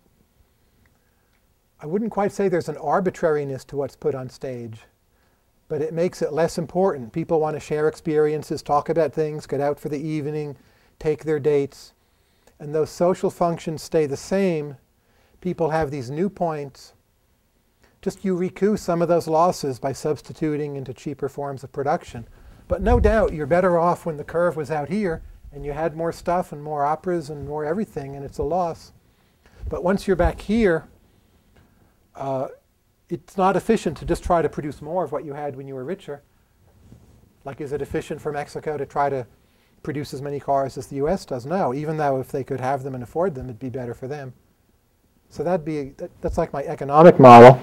I wouldn't quite say there's an arbitrariness to what's put on stage, but it makes it less important. People want to share experiences, talk about things, get out for the evening, take their dates. and those social functions stay the same, people have these new points. Just you recoup some of those losses by substituting into cheaper forms of production. But no doubt you're better off when the curve was out here and you had more stuff and more operas and more everything, and it's a loss. But once you're back here, it's not efficient to just try to produce more of what you had when you were richer. Like, is it efficient for Mexico to try to produce as many cars as the US does? No, even though if they could have them and afford them, it'd be better for them. So that's like my economic model.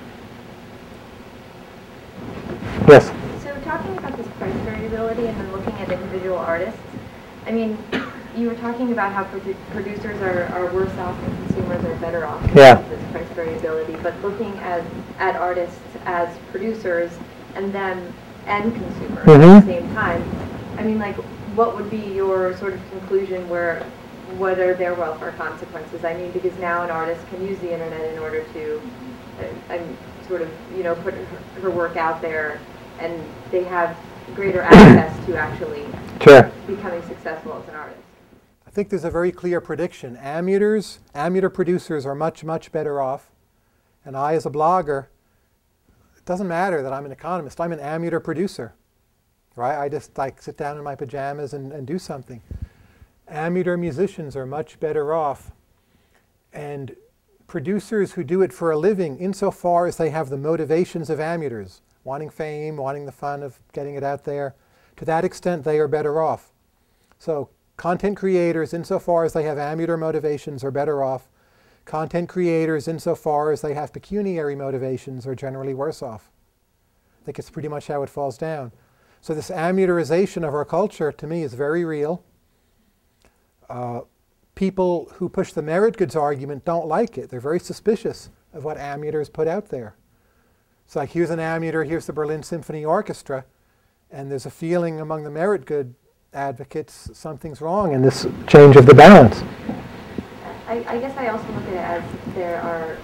Yes? So talking about this price variability and then looking at individual artists, I mean, you were talking about how producers are worse off and consumers are better off because of this price variability, but looking at artists as producers and them and consumers at the same time, I mean, like, what would be your sort of conclusion what are their welfare consequences? I mean, because now an artist can use the internet in order to sort of, put her work out there, and they have greater access to actually becoming successful as an artist. I think there's a very clear prediction. Amateur producers are much, much better off. And I, as a blogger, it doesn't matter that I'm an economist. I'm an amateur producer, right? I just sit down in my pajamas and do something. Amateur musicians are much better off. And producers who do it for a living, insofar as they have the motivations of amateurs, wanting fame, wanting the fun of getting it out there, to that extent they are better off. So content creators, insofar as they have amateur motivations, are better off. Content creators, insofar as they have pecuniary motivations, are generally worse off. I think it's pretty much how it falls down. So this amateurization of our culture, to me, is very real. People who push the merit goods argument don't like it. They're very suspicious of what amateurs put out there. It's like, here's an amateur, here's the Berlin Symphony Orchestra, and there's a feeling among the merit good advocates something's wrong in this change of the balance. I guess I also look at it as there are,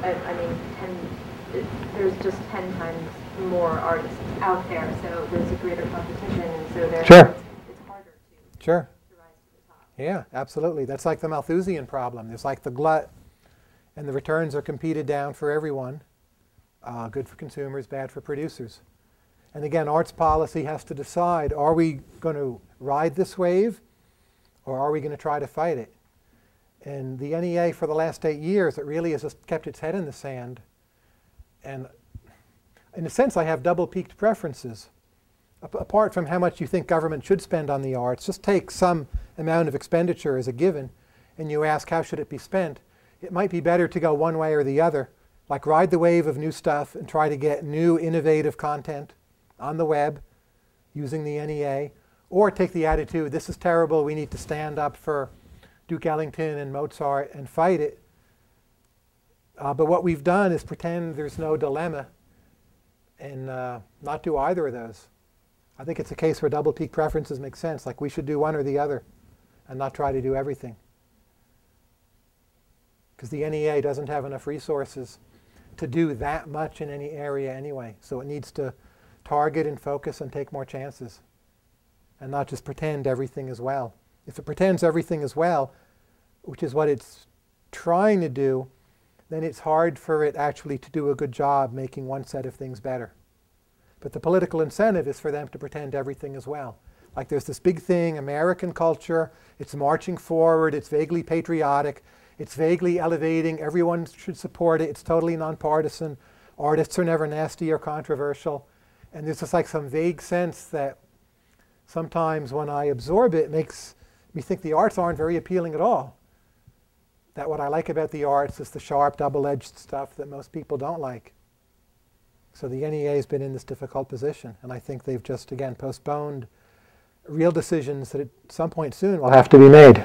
there's just 10 times more artists out there, so there's a greater competition, and so it's harder to rise to the top. Yeah, absolutely. That's like the Malthusian problem. There's like the glut, and the returns are competed down for everyone. Good for consumers, bad for producers. And again, arts policy has to decide, are we going to ride this wave, or are we going to try to fight it? And the NEA, for the last 8 years, it really has just kept its head in the sand. And in a sense, I have double-peaked preferences. Apart from how much you think government should spend on the arts, just take some amount of expenditure as a given, and you ask, how should it be spent? It might be better to go one way or the other, like ride the wave of new stuff and try to get new, innovative content on the web using the NEA, or take the attitude, this is terrible, we need to stand up for Duke Ellington and Mozart and fight it. But what we've done is pretend there's no dilemma and not do either of those. I think it's a case where double-peak preferences make sense, like we should do one or the other and not try to do everything. Because the NEA doesn't have enough resources to do that much in any area anyway. So it needs to target and focus and take more chances and not just pretend everything is well. If it pretends everything is well, which is what it's trying to do, then it's hard for it actually to do a good job making one set of things better. But the political incentive is for them to pretend everything is well. Like there's this big thing, American culture, it's marching forward, it's vaguely patriotic, it's vaguely elevating, everyone should support it, it's totally nonpartisan, artists are never nasty or controversial. And there's just like some vague sense that sometimes when I absorb it, it makes me think the arts aren't very appealing at all. That what I like about the arts is the sharp, double-edged stuff that most people don't like. So the NEA has been in this difficult position, and I think they've just, again, postponed real decisions that at some point soon will have to be made.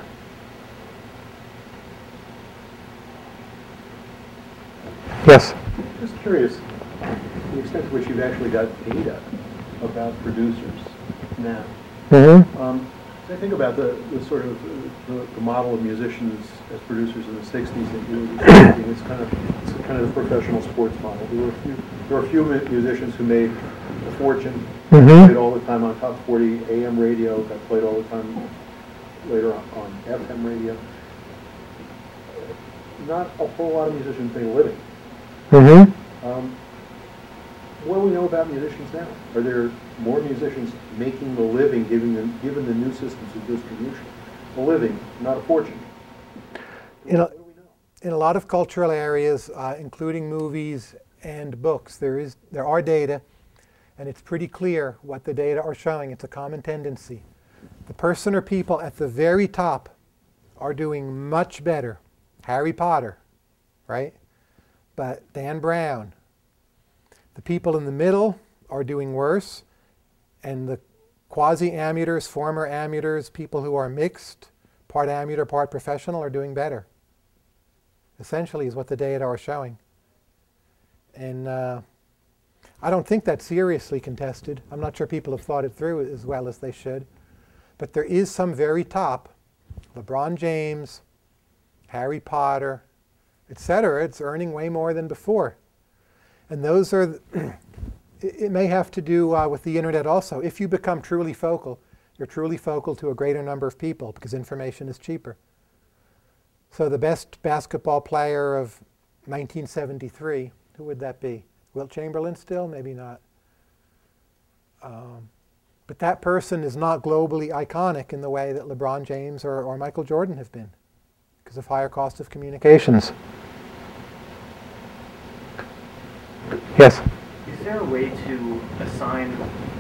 Yes? Just curious, the extent to which you've actually got data about producers now. Mm-hmm. I think about the sort of the model of musicians as producers in the 60s that you were describing. It's kind of the professional sports model. There were a few musicians who made a fortune, played all the time on top 40 AM radio, got played all the time later on FM radio. not a whole lot of musicians make a living. Mm-hmm. What do we know about musicians now? Are there more musicians making the living, given the new systems of distribution? A living, not a fortune. What do we know? In a lot of cultural areas, including movies and books, there are data, and it's pretty clear what the data are showing. It's a common tendency. The person or people at the very top are doing much better. Harry Potter, right? But Dan Brown. The people in the middle are doing worse, and the quasi-amateurs, former amateurs, people who are mixed, part amateur, part professional, are doing better. Essentially is what the data are showing. And I don't think that's seriously contested. I'm not sure people have thought it through as well as they should. But there is some very top, LeBron James, Harry Potter, etc. It's earning way more than before. And those are, it may have to do with the internet also. If you become truly focal, you're truly focal to a greater number of people because information is cheaper. So the best basketball player of 1973, who would that be? Wilt Chamberlain still? Maybe not. But that person is not globally iconic in the way that LeBron James or Michael Jordan have been because of higher cost of communications. Yes? Is there a way to assign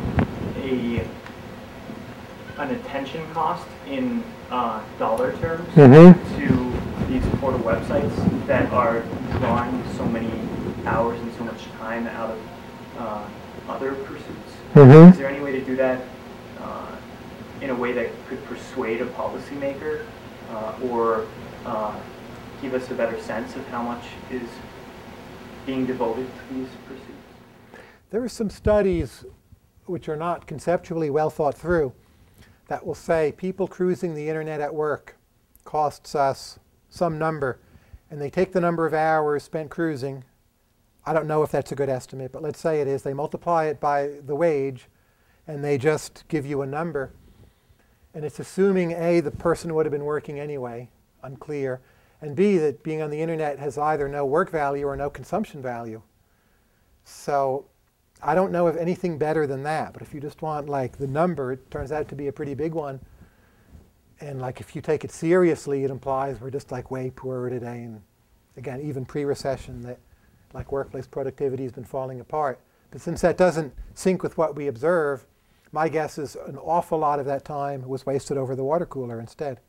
an attention cost in dollar terms to these portal websites that are drawing so many hours and so much time out of other pursuits? Is there any way to do that in a way that could persuade a policymaker or give us a better sense of how much is being devoted to these pursuits? There are some studies which are not conceptually well thought through that will say people cruising the internet at work costs us some number, and they take the number of hours spent cruising. I don't know if that's a good estimate, but let's say it is. They multiply it by the wage, and they just give you a number. And it's assuming A, the person would have been working anyway, unclear, and B, that being on the internet has either no work value or no consumption value. So I don't know of anything better than that, but if you just want like the number, it turns out to be a pretty big one. And like if you take it seriously, it implies we're just like way poorer today. And again, even pre-recession, that like workplace productivity has been falling apart. But since that doesn't sync with what we observe, my guess is an awful lot of that time was wasted over the water cooler instead.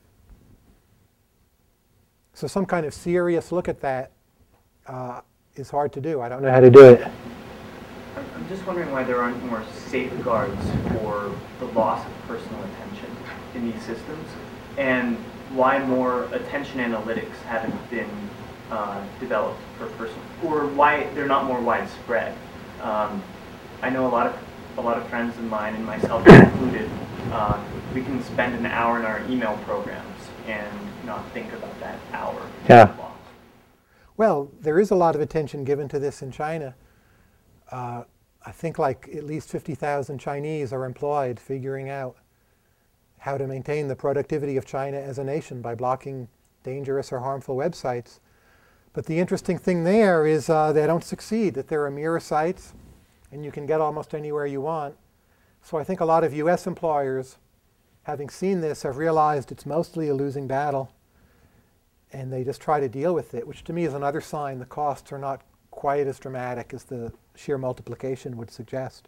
So some kind of serious look at that is hard to do. I don't know how to do it. I'm just wondering why there aren't more safeguards for the loss of personal attention in these systems, and why more attention analytics haven't been developed for personal, or why they're not more widespread. I know a lot of friends of mine, and myself included, we can spend an hour in our email programs and not think about that hour. Yeah. Well, there is a lot of attention given to this in China. I think like at least 50,000 Chinese are employed figuring out how to maintain the productivity of China as a nation by blocking dangerous or harmful websites. But the interesting thing there is they don't succeed, that there are mirror sites and you can get almost anywhere you want. So I think a lot of US employers, having seen this, have realized it's mostly a losing battle, and they just try to deal with it, which to me is another sign the costs are not quite as dramatic as the sheer multiplication would suggest.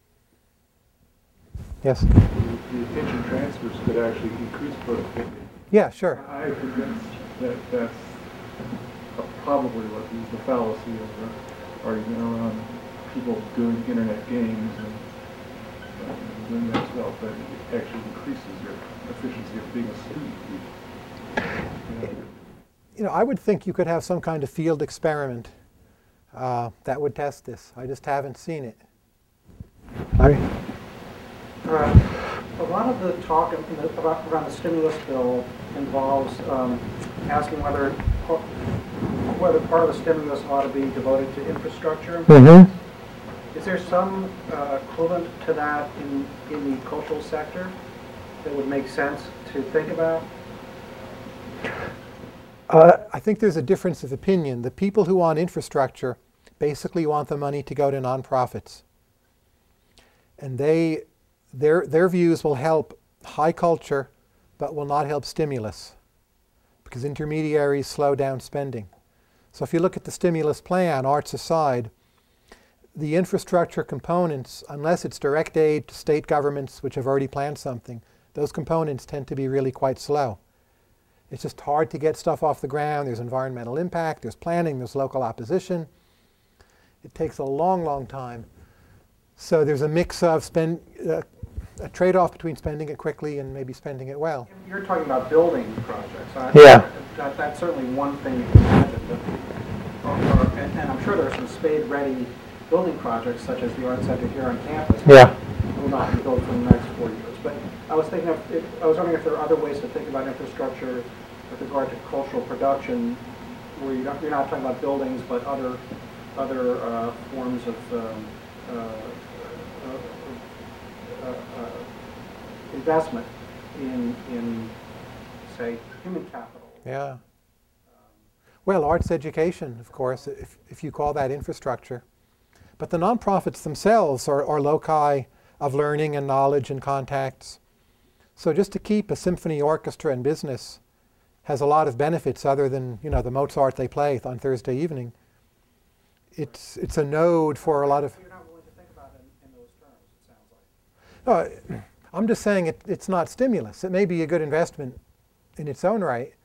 Yes? The attention transfers could actually increase productivity. Yeah, sure. I'm convinced that that's probably what is the fallacy of the argument around people doing internet games and doing that stuff, that it actually increases your efficiency of being a student. You know, I would think you could have some kind of field experiment that would test this. I just haven't seen it. Larry? A lot of the talk around the stimulus bill involves asking whether part of the stimulus ought to be devoted to infrastructure. Is there some equivalent to that in the cultural sector that would make sense to think about? I think there's a difference of opinion. The people who want infrastructure basically want the money to go to nonprofits. And their views will help high culture, but will not help stimulus, because intermediaries slow down spending. So if you look at the stimulus plan, arts aside, the infrastructure components, unless it's direct aid to state governments which have already planned something, those components tend to be really quite slow. It's just hard to get stuff off the ground. There's environmental impact, there's planning, there's local opposition. It takes a long, long time. So there's a mix of a trade-off between spending it quickly and maybe spending it well. You're talking about building projects. Yeah. That's certainly one thing you can imagine. And I'm sure there are some spade-ready building projects, such as the Art Center here on campus. Yeah. Will not be built for the next 4 years. But I was thinking I was wondering if there are other ways to think about infrastructure with regard to cultural production, where you're not talking about buildings, but other forms of investment in, say, human capital. Yeah. Well, arts education, of course, if you call that infrastructure. But the nonprofits themselves are loci of learning and knowledge and contacts. So just to keep a symphony orchestra in business has a lot of benefits other than, you know, the Mozart they play on Thursday evening. It's a node for a lot of... You're not willing to think about it in those terms, it sounds like. No, I'm just saying it's not stimulus. It may be a good investment in its own right.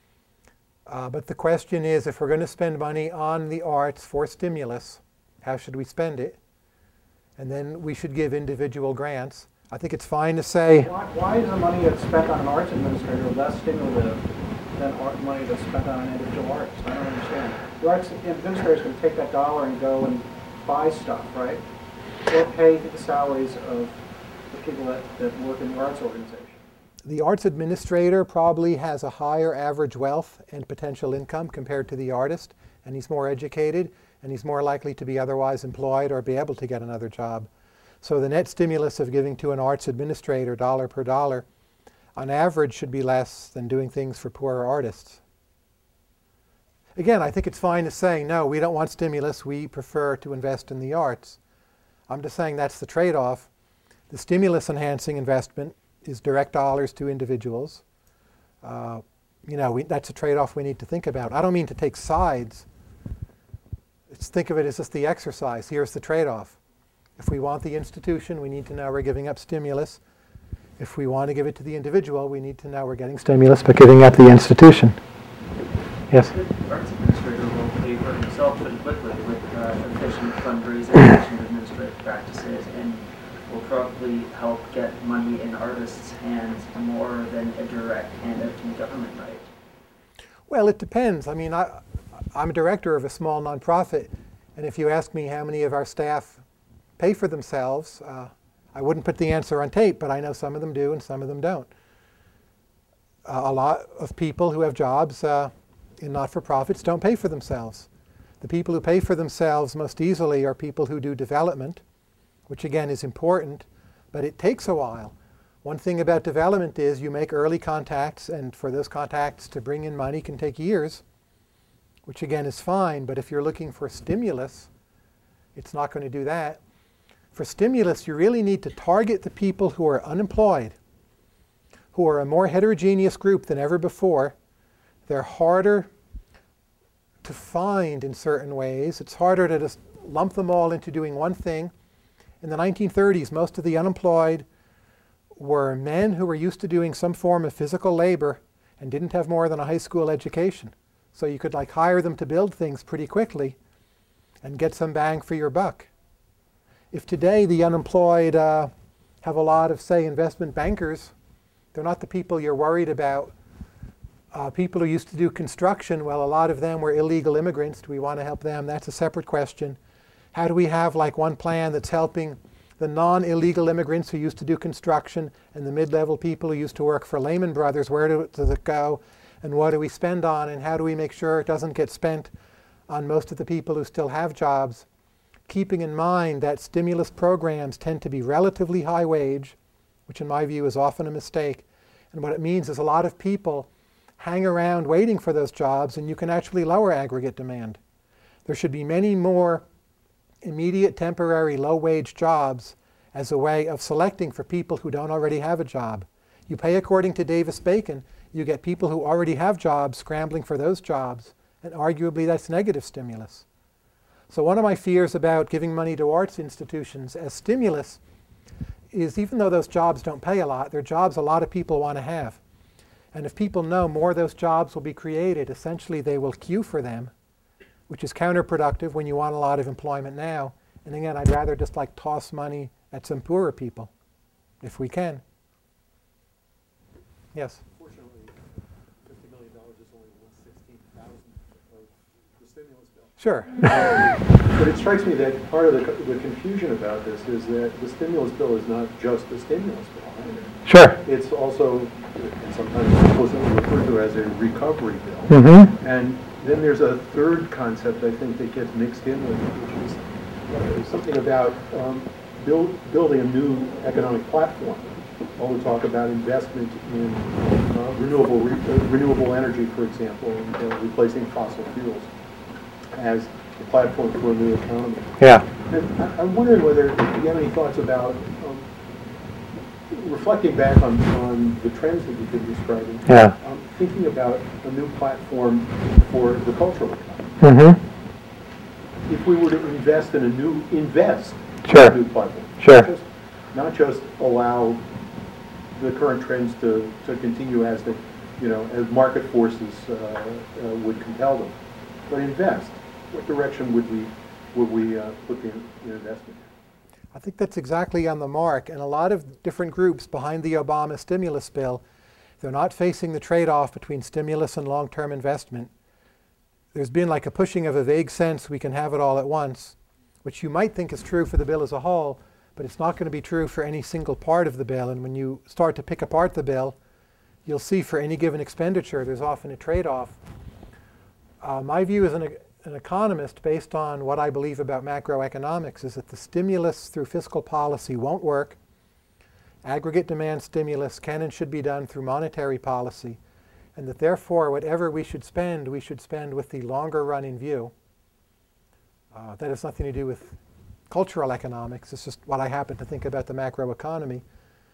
But the question is, if we're going to spend money on the arts for stimulus, how should we spend it? And then we should give individual grants. I think it's fine to say... Why is the money that's spent on an arts administrator less stimulative than money that's spent on an individual artist? I don't understand. The arts administrator is going to take that dollar and go and buy stuff, right? Or pay the salaries of the people that work in the arts organization. The arts administrator probably has a higher average wealth and potential income compared to the artist, and he's more educated, and he's more likely to be otherwise employed or be able to get another job. So the net stimulus of giving to an arts administrator dollar per dollar, on average, should be less than doing things for poorer artists. Again, I think it's fine to say, no, we don't want stimulus, we prefer to invest in the arts. I'm just saying that's the trade-off. The stimulus-enhancing investment is direct dollars to individuals. You know, that's a trade-off we need to think about. I don't mean to take sides. Let's think of it as just the exercise. Here's the trade-off. If we want the institution, we need to know we're giving up stimulus. If we want to give it to the individual, we need to know we're getting stimulus but giving up the institution. Yes? The arts administrator will pay for himself pretty quickly with efficient fundraising, efficient administrative practices, and will probably help get money in artists' hands more than a direct handout to the government, right? Well, it depends. I mean, I'm a director of a small nonprofit, and if you ask me how many of our staff pay for themselves, I wouldn't put the answer on tape, but I know some of them do and some of them don't. A lot of people who have jobs in not-for-profits don't pay for themselves. The people who pay for themselves most easily are people who do development, which again is important, but it takes a while. One thing about development is you make early contacts, and for those contacts to bring in money can take years, which again is fine, but if you're looking for stimulus, it's not going to do that. For stimulus, you really need to target the people who are unemployed, who are a more heterogeneous group than ever before. They're harder to find in certain ways. It's harder to just lump them all into doing one thing. In the 1930s, most of the unemployed were men who were used to doing some form of physical labor and didn't have more than a high school education. So you could like hire them to build things pretty quickly and get some bang for your buck. If today the unemployed have a lot of, say, investment bankers, they're not the people you're worried about. People who used to do construction, well, a lot of them were illegal immigrants. Do we want to help them? That's a separate question. How do we have like one plan that's helping the non-illegal immigrants who used to do construction and the mid-level people who used to work for Lehman Brothers? Where does it go? And what do we spend on? And how do we make sure it doesn't get spent on most of the people who still have jobs? Keeping in mind that stimulus programs tend to be relatively high wage, which in my view is often a mistake. And what it means is a lot of people hang around waiting for those jobs, and you can actually lower aggregate demand. There should be many more immediate, temporary, low-wage jobs as a way of selecting for people who don't already have a job. You pay according to Davis-Bacon, you get people who already have jobs scrambling for those jobs, and arguably that's negative stimulus. So one of my fears about giving money to arts institutions as stimulus is, even though those jobs don't pay a lot, they're jobs a lot of people want to have. And if people know more of those jobs will be created, essentially they will queue for them, which is counterproductive when you want a lot of employment now. And again, I'd rather just like toss money at some poorer people, if we can. Yes? Fortunately, $50 million is only 1/16,000 of the stimulus bill. Sure. But it strikes me that part of the confusion about this is that the stimulus bill is not just a stimulus bill either. Sure. It's also, and sometimes explicitly referred to as a recovery bill. Mm-hmm. And then there's a third concept I think that gets mixed in with it, which is something about building a new economic platform. All the talk about investment in renewable energy, for example, and replacing fossil fuels as a platform for a new economy. Yeah. And I'm wondering whether you have any thoughts about reflecting back on the trends that you've been describing. Yeah. Thinking about a new platform for the cultural economy. Mm-hmm. If we were to invest in a new Sure. in a new platform, Sure. not just allow the current trends to continue as the, as market forces would compel them, but invest. What direction would we put the investment in? I think that's exactly on the mark. And a lot of different groups behind the Obama stimulus bill, they're not facing the trade-off between stimulus and long-term investment. There's been like a pushing of a vague sense we can have it all at once, which you might think is true for the bill as a whole, but it's not going to be true for any single part of the bill. And when you start to pick apart the bill, you'll see for any given expenditure, there's often a trade-off. My view as an economist, based on what I believe about macroeconomics, is that the stimulus through fiscal policy won't work. Aggregate demand stimulus can and should be done through monetary policy, and that therefore whatever we should spend with the longer run in view. That has nothing to do with cultural economics. It's just what I happen to think about the macroeconomy.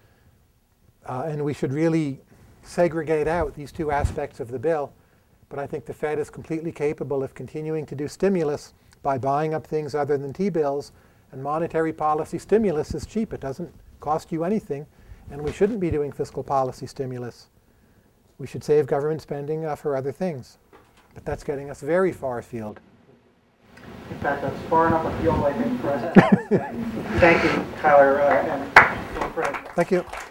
And we should really segregate out these two aspects of the bill. But I think the Fed is completely capable of continuing to do stimulus by buying up things other than T-bills. And monetary policy stimulus is cheap. It doesn't cost you anything. And we shouldn't be doing fiscal policy stimulus. We should save government spending for other things. But that's getting us very far afield. In fact, that's far enough afield, I think, for us. Thank you, Tyler, and Fred. Thank you.